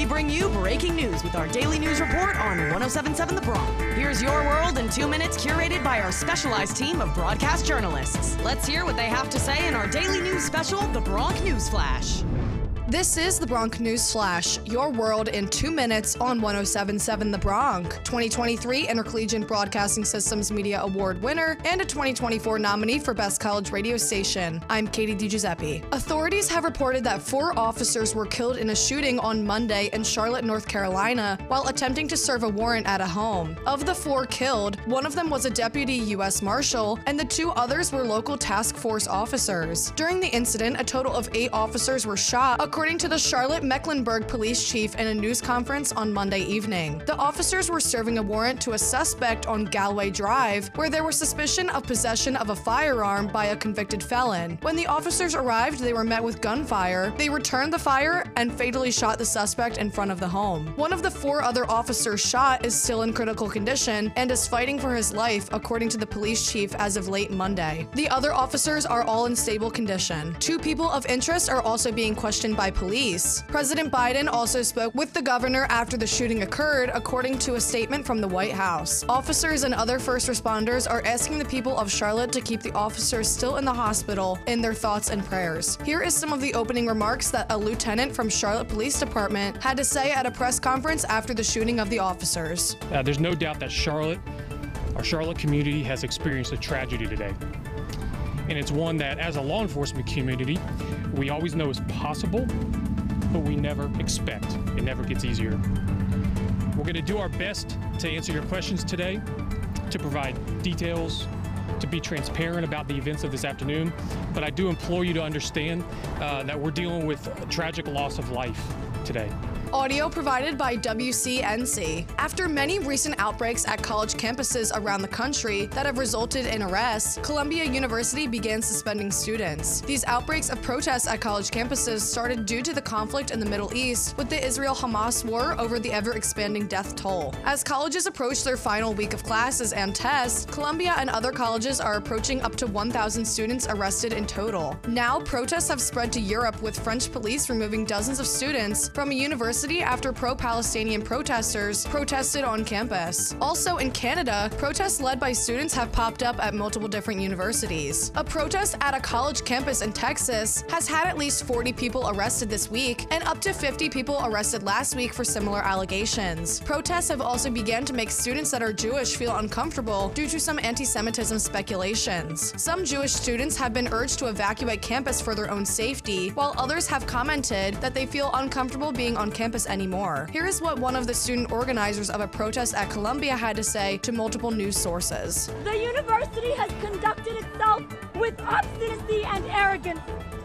we bring you breaking news with our daily news report on 1077 The Bronc. Here's your world in 2 minutes, curated by our specialized team of broadcast journalists. Let's hear what they have to say in our daily news special, The Bronc News Flash. This is the Bronc News Flash, your world in 2 minutes on 1077 The Bronc, 2023 Intercollegiate Broadcasting Systems Media Award winner and a 2024 nominee for Best College Radio Station. I'm Katie DiGiuseppe. Authorities have reported that 4 officers were killed in a shooting on Monday in Charlotte, North Carolina, while attempting to serve a warrant at a home. Of the 4 killed, one of them was a deputy U.S. Marshal, and the 2 others were local task force officers. During the incident, a total of 8 officers were shot, according to the Charlotte-Mecklenburg police chief in a news conference on Monday evening. The officers were serving a warrant to a suspect on Galway Drive, where there was suspicion of possession of a firearm by a convicted felon. When the officers arrived, they were met with gunfire. They returned the fire and fatally shot the suspect in front of the home. One of the 4 other officers shot is still in critical condition and is fighting for his life, according to the police chief as of late Monday. The other officers are all in stable condition. 2 people of interest are also being questioned by police. President Biden also spoke with the governor after the shooting occurred, according to a statement from the White House. Officers and other first responders are asking the people of Charlotte to keep the officers still in the hospital in their thoughts and prayers. Here is some of the opening remarks that a lieutenant from Charlotte Police Department had to say at a press conference after the shooting of the officers. There's no doubt that our Charlotte community has experienced a tragedy today. And it's one that, as a law enforcement community, we always know is possible, but we never expect. It never gets easier. We're going to do our best to answer your questions today, to provide details, to be transparent about the events of this afternoon, but I do implore you to understand that we're dealing with a tragic loss of life today. Audio provided by WCNC. After many recent outbreaks at college campuses around the country that have resulted in arrests, Columbia University began suspending students. These outbreaks of protests at college campuses started due to the conflict in the Middle East with the Israel-Hamas war over the ever-expanding death toll. As colleges approach their final week of classes and tests, Columbia and other colleges are approaching up to 1,000 students arrested in total. Now, protests have spread to Europe, with French police removing dozens of students from a university after pro-Palestinian protesters protested on campus. Also in Canada, protests led by students have popped up at multiple different universities. A protest at a college campus in Texas has had at least 40 people arrested this week, and up to 50 people arrested last week for similar allegations. Protests have also begun to make students that are Jewish feel uncomfortable due to some anti-Semitism speculations. Some Jewish students have been urged to evacuate campus for their own safety, while others have commented that they feel uncomfortable being on campus anymore. Here is what one of the student organizers of a protest at Columbia had to say to multiple news sources. The university has conducted itself with obstinacy and arrogance,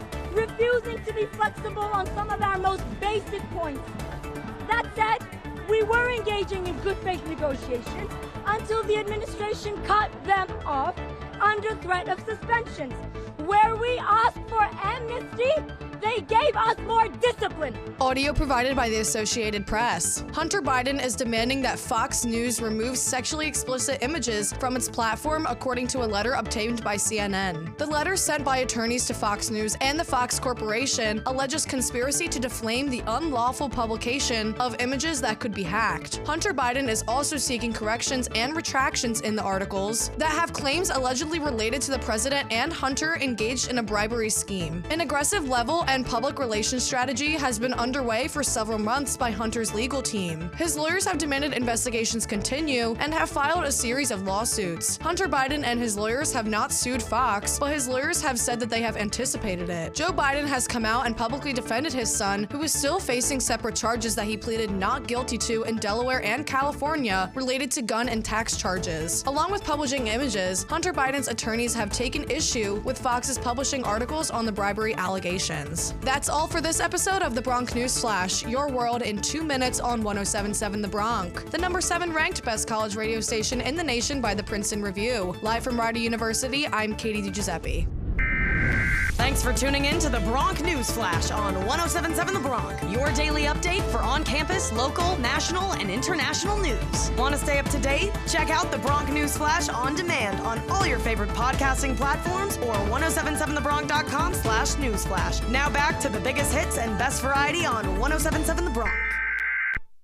refusing to be flexible on some of our most basic points. That said, we were engaging in good faith negotiations until the administration cut them off under threat of suspensions. Where we asked for amnesty, they gave us more discipline. Audio provided by the Associated Press. Hunter Biden is demanding that Fox News remove sexually explicit images from its platform, according to a letter obtained by CNN. The letter, sent by attorneys to Fox News and the Fox Corporation, alleges conspiracy to defame the unlawful publication of images that could be hacked. Hunter Biden is also seeking corrections and retractions in the articles that have claims allegedly related to the president and Hunter engaged in a bribery scheme. An aggressive level and public relations strategy has been underway for several months by Hunter's legal team. His lawyers have demanded investigations continue and have filed a series of lawsuits. Hunter Biden and his lawyers have not sued Fox, but his lawyers have said that they have anticipated it. Joe Biden has come out and publicly defended his son, who is still facing separate charges that he pleaded not guilty to in Delaware and California related to gun and tax charges. Along with publishing images, Hunter Biden's attorneys have taken issue with Fox's publishing articles on the bribery allegations. That's all for this episode of the Bronc News Flash, your world in 2 minutes on 1077 The Bronc, the number 7 ranked best college radio station in the nation by the Princeton Review. Live from Rider University, I'm Katie DiGiuseppe. Thanks for tuning in to the Bronc News Flash on 1077 The Bronc, your daily update for on-campus, local, national, and international news. Want to stay up to date? Check out the Bronc News Flash on demand on all your favorite podcasting platforms or 1077thebronc.com/newsflash. Now back to the biggest hits and best variety on 1077 The Bronc.